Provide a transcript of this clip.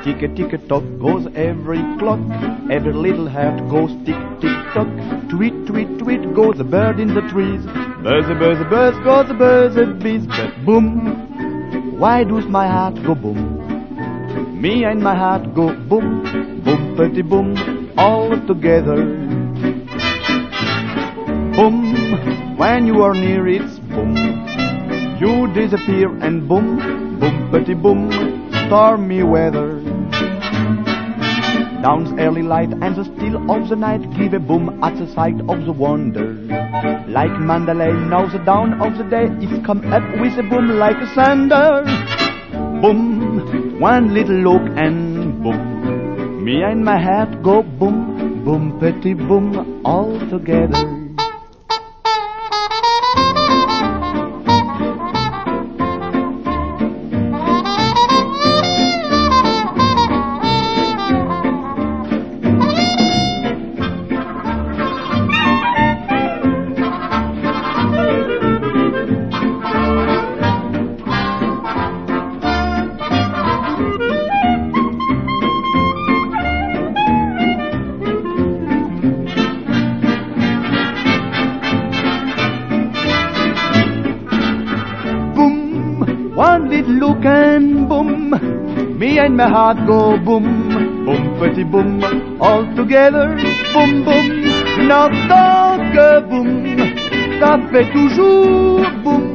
Tick-a-tick-a-tock goes every clock. Every little heart goes tick-tick-tock. Tweet, tweet, tweet goes the bird in the trees. Buzz-a, buzz-a, buzz goes the buzz-a-bees. But boom, why does my heart go boom? Me and my heart go boom, boom-petty-boom, all together. Boom, when you are near it's boom. You disappear and boom, boom-petty-boom, stormy weather. Dawn's early light and the still of the night give a boom at the sight of the wonder. Like Mandalay, now the dawn of the day is come up with a boom like a thunder. Boom, one little look and boom. Me and my heart go boom, boom-petty-boom, all together. One little look and boom, me and my heart go boom, boom-petty-boom, all together, boom, boom. Notre boom, ça fait toujours boum.